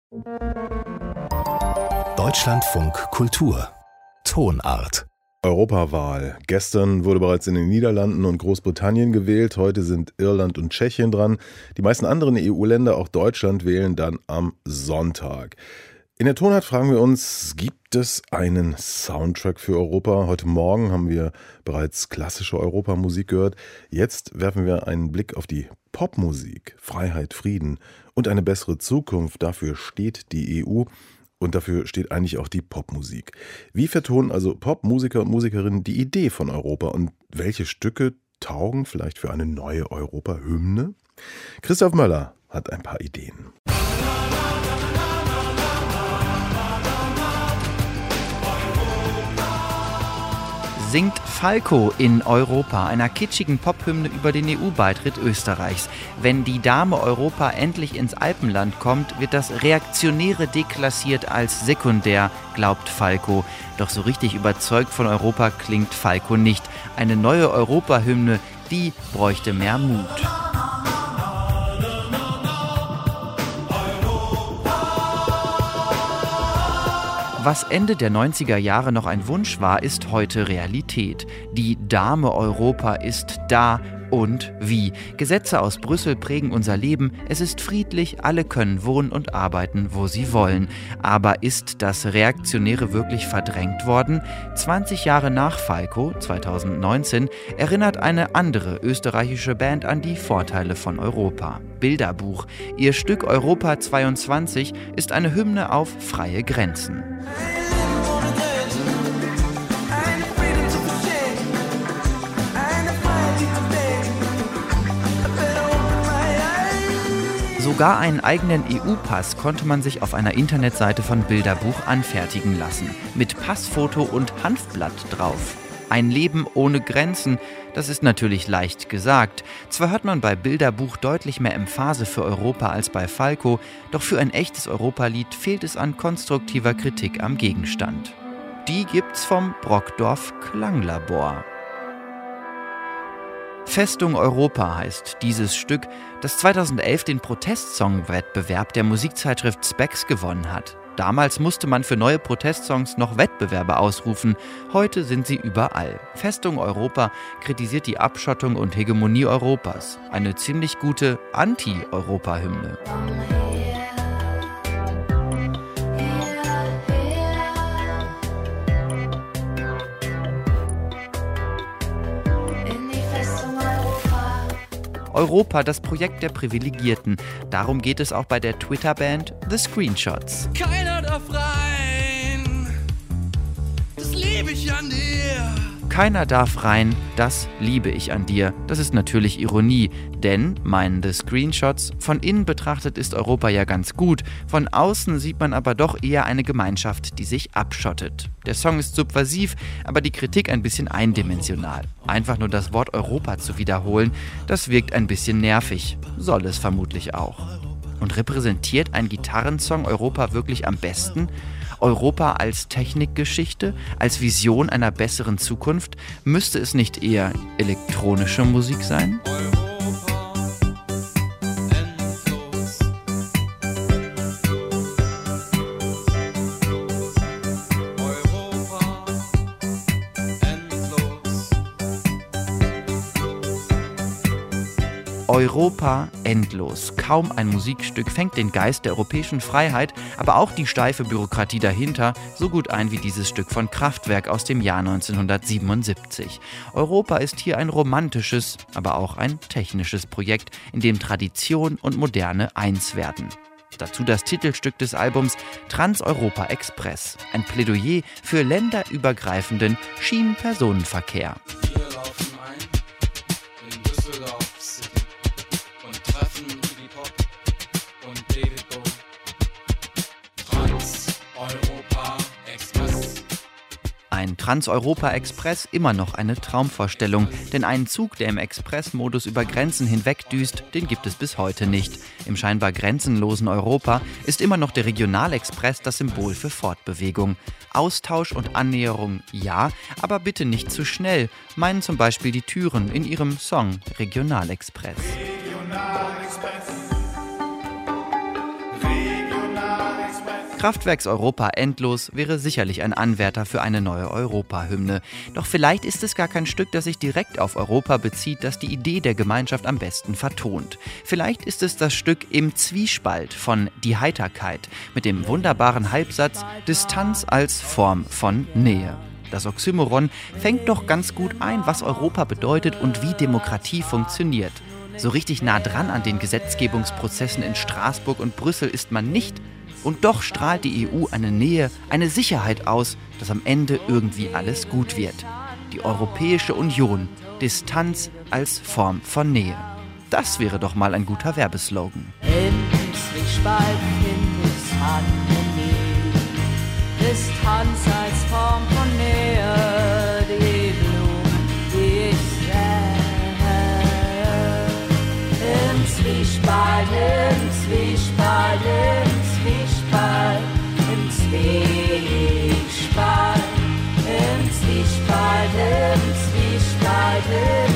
Deutschlandfunk Kultur Tonart. Europawahl. Gestern wurde bereits in den Niederlanden und Großbritannien gewählt. Heute sind Irland und Tschechien dran. Die meisten anderen EU-Länder, auch Deutschland, wählen dann am Sonntag. In der Tonart fragen wir uns, gibt es einen Soundtrack für Europa? Heute Morgen haben wir bereits klassische Europamusik gehört. Jetzt werfen wir einen Blick auf die Popmusik. Freiheit, Frieden und eine bessere Zukunft. Dafür steht die EU. Und dafür steht eigentlich auch die Popmusik. Wie vertonen also Popmusiker und Musikerinnen die Idee von Europa? Und welche Stücke taugen vielleicht für eine neue Europa-Hymne? Christoph Möller hat ein paar Ideen. Singt Falco in Europa, einer kitschigen Pophymne über den EU-Beitritt Österreichs. Wenn die Dame Europa endlich ins Alpenland kommt, wird das Reaktionäre deklassiert als sekundär, glaubt Falco. Doch so richtig überzeugt von Europa klingt Falco nicht. Eine neue Europa-Hymne, die bräuchte mehr Mut. Was Ende der 90er Jahre noch ein Wunsch war, ist heute Realität. Die Dame Europa ist da und wie. Gesetze aus Brüssel prägen unser Leben. Es ist friedlich, alle können wohnen und arbeiten, wo sie wollen. Aber ist das Reaktionäre wirklich verdrängt worden? 20 Jahre nach Falco, 2019, erinnert eine andere österreichische Band an die Vorteile von Europa. Bilderbuch. Ihr Stück Europa 22 ist eine Hymne auf freie Grenzen. Sogar einen eigenen EU-Pass konnte man sich auf einer Internetseite von Bilderbuch anfertigen lassen. Mit Passfoto und Hanfblatt drauf. Ein Leben ohne Grenzen, das ist natürlich leicht gesagt. Zwar hört man bei Bilderbuch deutlich mehr Emphase für Europa als bei Falco, doch für ein echtes Europalied fehlt es an konstruktiver Kritik am Gegenstand. Die gibt's vom Brockdorf Klanglabor. Festung Europa heißt dieses Stück, das 2011 den Protestsong-Wettbewerb der Musikzeitschrift Spex gewonnen hat. Damals musste man für neue Protestsongs noch Wettbewerbe ausrufen. Heute sind sie überall. Festung Europa kritisiert die Abschottung und Hegemonie Europas. Eine ziemlich gute Anti-Europa-Hymne. Europa, das Projekt der Privilegierten. Darum geht es auch bei der Twitter-Band The Screenshots. Keiner darf rein, das liebe ich an dir. Keiner darf rein, das liebe ich an dir. Das ist natürlich Ironie, denn, meinen The Screenshots, von innen betrachtet ist Europa ja ganz gut, von außen sieht man aber doch eher eine Gemeinschaft, die sich abschottet. Der Song ist subversiv, aber die Kritik ein bisschen eindimensional. Einfach nur das Wort Europa zu wiederholen, das wirkt ein bisschen nervig, soll es vermutlich auch. Und repräsentiert ein Gitarrensong Europa wirklich am besten? Europa als Technikgeschichte, als Vision einer besseren Zukunft? Müsste es nicht eher elektronische Musik sein? Europa endlos. Kaum ein Musikstück fängt den Geist der europäischen Freiheit, aber auch die steife Bürokratie dahinter so gut ein wie dieses Stück von Kraftwerk aus dem Jahr 1977. Europa ist hier ein romantisches, aber auch ein technisches Projekt, in dem Tradition und Moderne eins werden. Dazu das Titelstück des Albums Trans-Europa Express, ein Plädoyer für länderübergreifenden Schienenpersonenverkehr. Wir laufen ein in Düsseldorf City und treffen Iggy Pop und David Bowie. Trans-Europa Express. Ein Trans-Europa-Express immer noch eine Traumvorstellung, denn einen Zug, der im Express-Modus über Grenzen hinwegdüst, den gibt es bis heute nicht. Im scheinbar grenzenlosen Europa ist immer noch der Regionalexpress das Symbol für Fortbewegung. Austausch und Annäherung ja, aber bitte nicht zu schnell, meinen zum Beispiel die Türen in ihrem Song Regionalexpress. Regionalexpress. Regionalexpress. Kraftwerks Europa endlos wäre sicherlich ein Anwärter für eine neue Europa-Hymne. Doch vielleicht ist es gar kein Stück, das sich direkt auf Europa bezieht, das die Idee der Gemeinschaft am besten vertont. Vielleicht ist es das Stück Im Zwiespalt von Die Heiterkeit mit dem wunderbaren Halbsatz Distanz als Form von Nähe. Das Oxymoron fängt doch ganz gut ein, was Europa bedeutet und wie Demokratie funktioniert. So richtig nah dran an den Gesetzgebungsprozessen in Straßburg und Brüssel ist man nicht. Und doch strahlt die EU eine Nähe, eine Sicherheit aus, dass am Ende irgendwie alles gut wird. Die Europäische Union, Distanz als Form von Nähe. Das wäre doch mal ein guter Werbeslogan. Im Zwiespalt find ich's Harmonie, Distanz als Form von Nähe, die Blumen, die ich sähe. Im Zwiespalt, im Zwiespalt, im Zwiespalt, im Zwiespalt, im Zwiespalt, im Zwiespalt, im